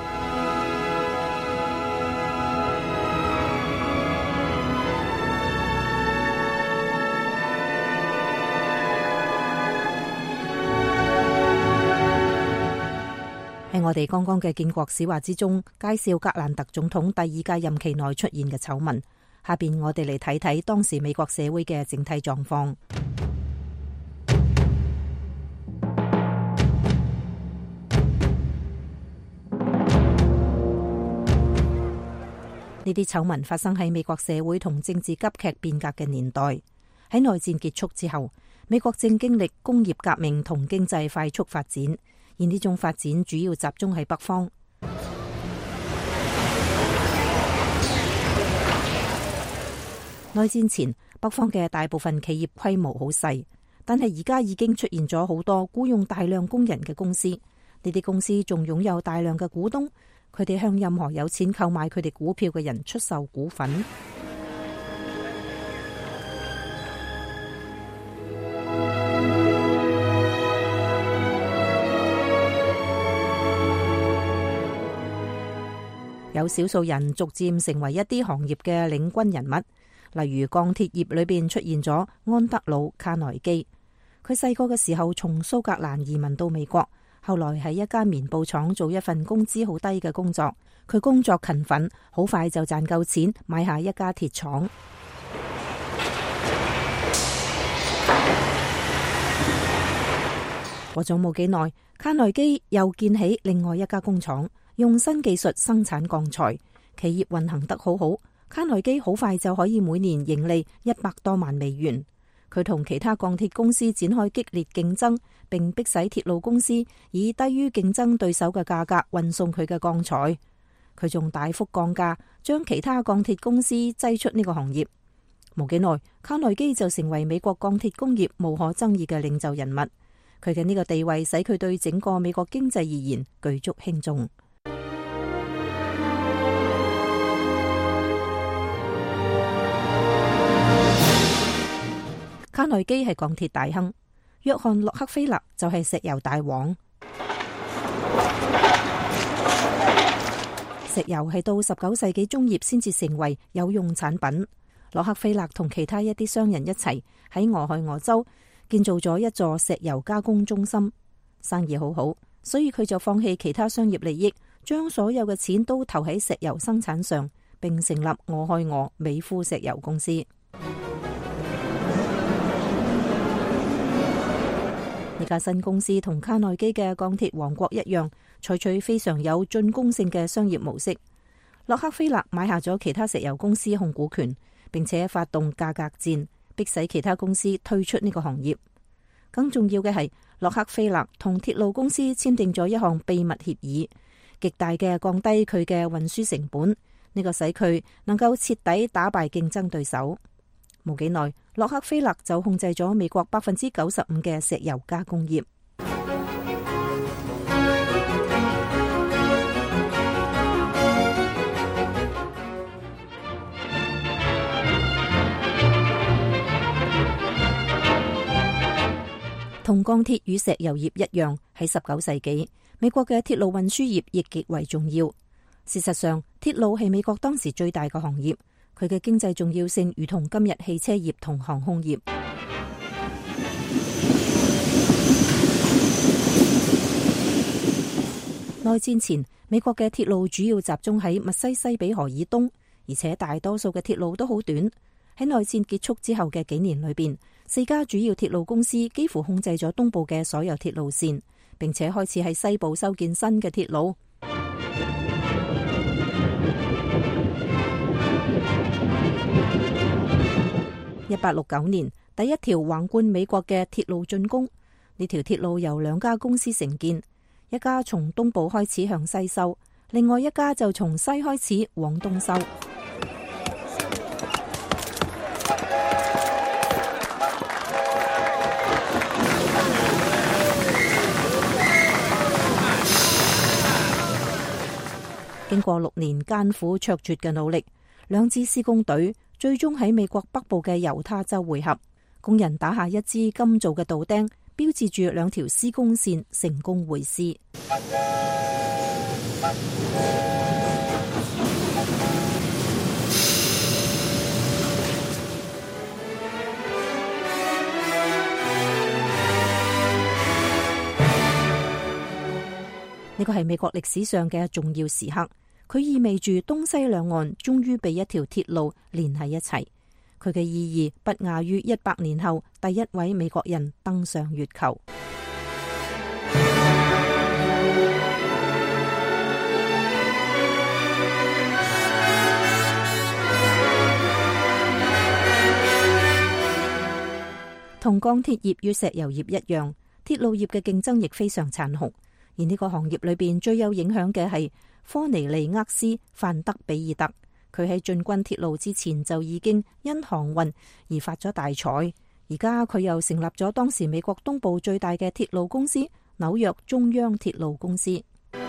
喺我哋剛剛嘅建國史話之中，介紹格蘭特總統第二屆任期內出現嘅醜聞。下邊我哋嚟睇睇當時美國社會嘅整體狀況。呢啲醜聞發生喺美國社會同政治急劇變革嘅年代。喺內戰結束之後，美國正經歷工業革命同經濟快速發展。而呢種發展主要集中喺北方。內戰前，北方嘅大部分企業規模好細，但係而家已經出現咗好多僱用大量工人嘅公司。呢啲公司仲擁有大量嘅股東，佢哋向任何有錢購買佢哋股票嘅人出售股份。有少數人逐漸成為一啲行業嘅領軍人物，例如鋼鐵業裏邊出現咗安德魯·卡內基。佢細個嘅時候從蘇格蘭移民到美國，後來喺一間棉布廠做一份工資好低嘅工作。佢工作勤奮，好快就賺夠錢買下一家鐵廠。過咗冇幾耐，卡內基又建起另外一家工廠。用新技術生產鋼材，企業運行得好好。卡內基好快就可以每年盈利一百多萬美元。佢同其他鋼鐵公司展開激烈競爭，並迫使鐵路公司以低於競爭對手嘅價格運送佢嘅鋼材。佢仲大幅降價，將其他鋼鐵公司擠出呢個行業。冇幾耐，卡內基就成為美國鋼鐵工業無可爭議嘅領袖人物。佢嘅呢個地位使佢對整個美國經濟而言舉足輕重。卡內基係鋼鐵大亨，約翰洛克菲勒就係石油大王。石油係到十九世紀中葉先至成為有用產品。洛克菲勒同其他一啲商人一齊喺俄亥俄州建造咗一座石油加工中心，生意好好，所以佢就放棄其他商業利益，將所有嘅錢都投喺石油生產上，並成立俄亥俄美孚石油公司。呢家新公司同卡內基嘅鋼鐵王國一樣，採取非常有進攻性嘅商業模式。洛克菲勒買下咗其他石油公司控股權，並且發動價格戰，迫使其他公司退出呢個行業。更重要嘅係，洛克菲勒同鐵路公司簽訂咗一項秘密協議，極大嘅降低佢嘅運輸成本。呢個使佢能夠徹底打敗競爭對手。 冇幾耐，洛克菲勒就控制咗美國百分之九十五嘅石油加工業。同鋼鐵與石油業一樣，喺十九世紀，美國嘅鐵路運輸業亦極為重要。事實上，鐵路係美國當時最大嘅行業，佢嘅經濟重要性如同今日汽車業同航空業。內戰前，美國嘅鐵路主要集中喺密西西比河以東，而且大多數嘅鐵路都好短。喺內戰結束之後嘅幾年裏邊，四家主要鐵路公司幾乎控制咗東部嘅所有鐵路線，並且開始喺西部修建新嘅鐵路。一八六九年，第一條橫貫美國嘅鐵路竣工。呢條鐵路由兩家公司承建，一家從東部開始向西修，另外一家就從西開始往東修。經過六年艱苦卓絕嘅努力，兩支施工隊最終喺美國北部嘅猶他州會合。工人打下一支金做嘅道釘，標誌住兩條施工線成功會師。呢個係美國歷史上嘅重要時刻，佢意味住東西兩岸終於被一條鐵路連喺一齊。佢嘅意義不亞於一百年後第一位美國人登上月球。同鋼鐵業與石油業一樣，鐵路業嘅競爭亦非常殘酷。而呢個行業裏邊最有影響嘅係科尼利厄斯范德比爾特，佢喺進軍鐵路之前就已經因航運而發咗大財。而家佢又成立咗當時美國東部最大嘅鐵路公司紐約中央鐵路公司。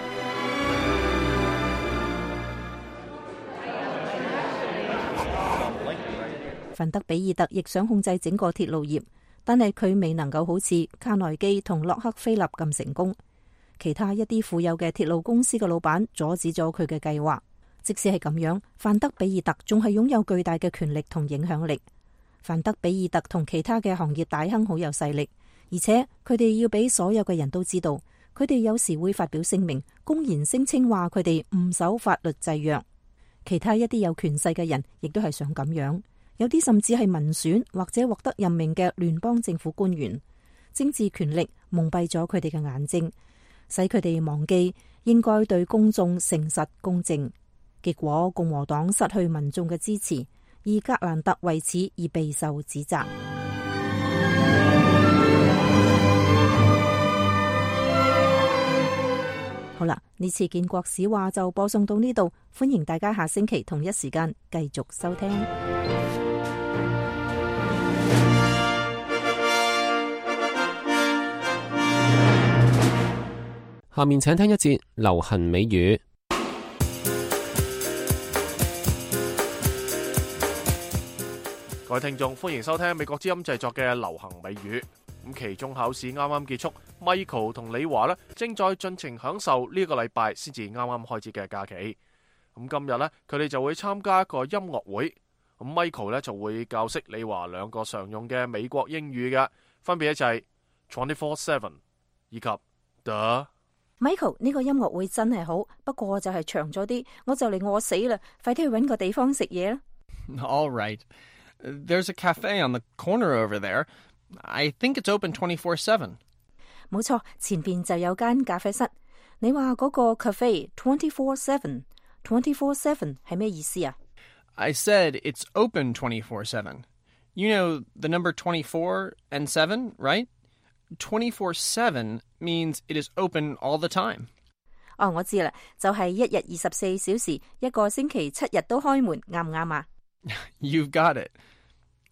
范德比爾特亦想控制整個鐵路業，但係佢未能夠好似卡內基同洛克菲勒咁成功。其他一啲富有嘅鐵路公司嘅老闆阻止咗佢嘅計劃。即使係咁樣，范德比爾特仲係擁有巨大嘅權力同影響力。范德比爾特同其他嘅行業大亨好有勢力，而且佢哋要俾所有嘅人都知道，佢哋有時會發表聲明，公然聲稱話佢哋唔守法律制約。其他一啲有權勢嘅人亦都係想咁樣，有啲甚至係民選或者獲得任命嘅聯邦政府官員。政治權力蒙蔽咗佢哋嘅眼睛，使佢哋忘記應該對公眾誠實公正。結果共和黨失去民眾嘅支持，而格蘭特為此而備受指責。好啦，呢次建國史話就播送到呢度，歡迎大家下星期同一時間繼續收聽。 下面請聽一節流行美語。 各位聽眾，歡迎收聽美國之音製作嘅流行美語。咁期中考試啱啱結束 ，Michael 同李華呢正在盡情享受呢個禮拜先至啱啱開始嘅假期。咁今日呢，佢哋就會參加一個音樂會。咁 Michael 呢就會教識李華兩個常用嘅美國英語嘅，分別就係 twenty-four seven 以及 the。Michael， 呢個音樂會真係好，不過就係長咗啲，我就嚟餓死啦，快啲去搵個地方食嘢啦。 All right. There's a cafe on the corner over there. I think it's open twenty-four seven. 冇錯，前邊就有間咖啡室。你話嗰個 cafe twenty-four seven twenty-four seven 係咩意思啊？ I said it's open twenty-four seven. You know the number twenty-four and seven, right? twenty-four seven means it is open all the time. 哦，我知啦，就係一日二十四小時，一個星期七日都開門，啱唔啱啊？ You've got it.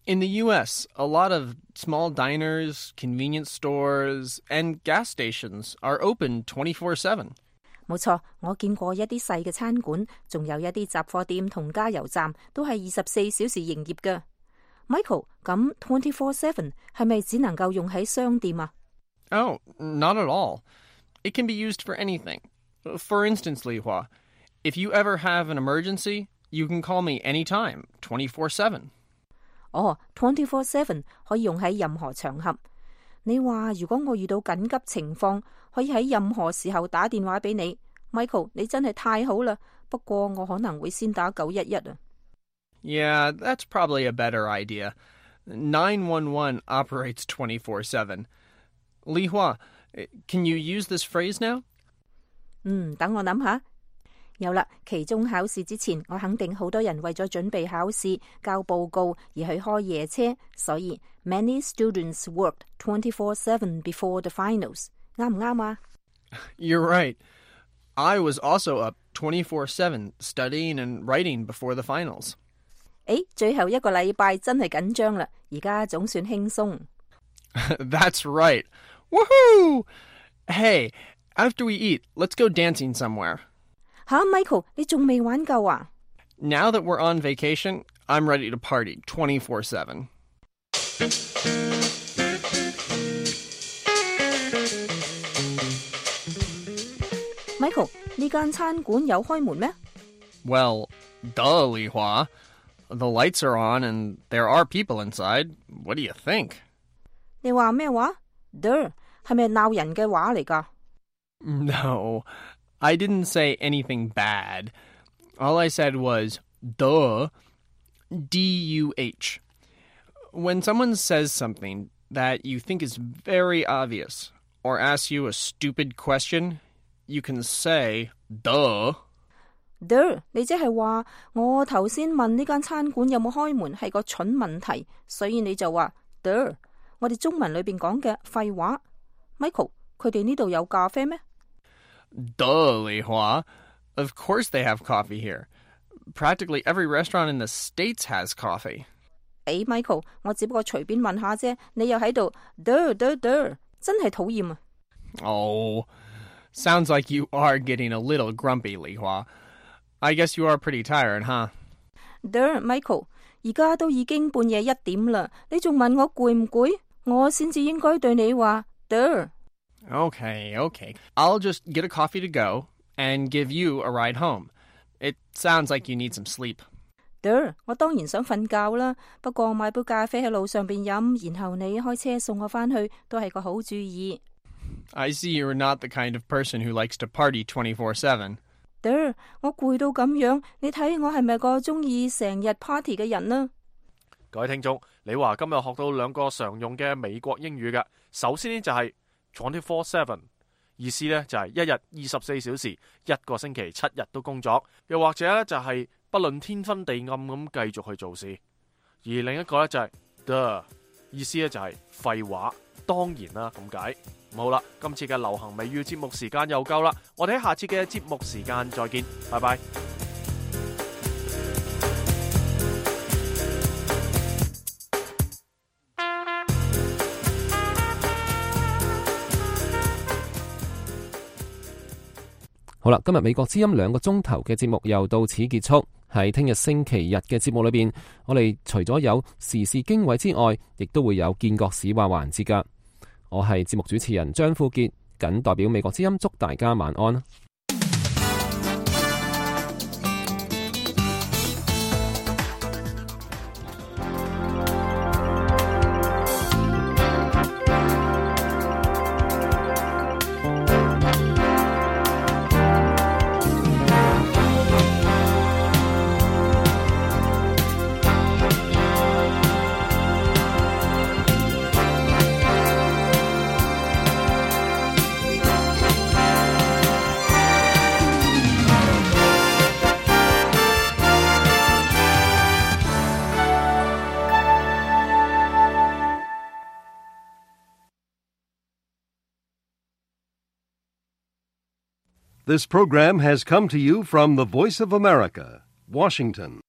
In the U S, a lot of small diners, convenience stores, and gas stations are open twenty-four seven. 冇錯，我見過一啲細嘅餐館，仲有一啲雜貨店同加油站都係二十四小時營業嘅。Michael， 咁 twenty-four seven 係咪只能夠用喺商店啊？ Oh, not at all. It can be used for anything. For instance, Li Hua, if you ever have an emergency, you can call me anytime, twenty-four seven. 哦 ，twenty-four seven 可以用喺任何場合。你話如果我遇到緊急情況，可以喺任何時候打電話俾你 ，Michael， 你真係太好啦。不過我可能會先打九一一啊。 Yeah, that's probably a better idea. nine one one operates twenty-four seven. Li Hua, can you use this phrase now? 嗯，等我諗下。有啦，期中考試之前，我肯定好多人為咗準備考試、交報告而去開夜車，所以 many students worked twenty-four seven before the finals。啱唔啱啊？ You're right. I was also up twenty-four seven studying and writing before the finals. 誒，最後一個禮拜真係緊張啦，而家總算輕鬆。 That's right. Woohoo! Hey, after we eat, let's go dancing somewhere. 吓 ，Michael， 你仲未玩夠啊？ Now that we're on vacation, I'm ready to party twenty-four seven. Michael， 呢間餐館有開門咩？ Well, duh, Li Hua. The lights are on and there are people inside. What do you think? 你話咩話 ？Duh， 係咪鬧人嘅話嚟㗎？ No, I didn't say anything bad. All I said was duh, D U H. When someone says something that you think is very obvious or asks you a stupid question, you can say duh. Duh， 你即係話我頭先問呢間餐館有冇開門係個蠢問題，所以你就話 Duh。我哋中文裏邊講嘅廢話。Michael， 佢哋呢度有咖啡咩？ Duh, Li Hua. Of course they have coffee here. Practically every restaurant in the States has coffee. 誒 ，Michael， 我只不過隨便問下啫，你又喺度 Duh Duh Duh， 真係討厭啊！ Oh, sounds like you are getting a little grumpy, Li Hua. I guess you are pretty tired, huh? Duh, Michael， 而家都已經半夜一點啦，你仲問我攰唔攰？我先至應該對你話 Duh。 Okay, okay. I'll just get a coffee to go and give you a ride home. It sounds like you need some sleep. Duh， 我當然想瞓覺啦，不過買杯咖啡喺路上邊飲，然後你開車送我返去，都係個好主意。 I see you're not the kind of person who likes to party twenty-four seven. Duh， 我攰到咁樣，你睇我係咪個中意成日 party 嘅人呢？ 各位聽眾，你話今日學到兩個常用嘅美國英語嘅，首先呢就係twenty-four seven，意思呢就係一日二十四小時，一個星期七日都工作，又或者呢就係不論天昏地暗咁繼續去做事。而另一個呢就係 Duh， 意思呢就係廢話，當然啦咁解。好啦，今次嘅流行美語節目時間又夠啦，我哋喺下次嘅節目時間再見，拜拜。 好啦，今日美國之音兩個鐘頭嘅節目又到此結束。喺聽日星期日嘅節目裏邊，我哋除咗有時事經緯之外，亦都會有見國史話環節噶。我係節目主持人張富傑，謹代表美國之音祝大家晚安。 This program has come to you from the Voice of America, Washington.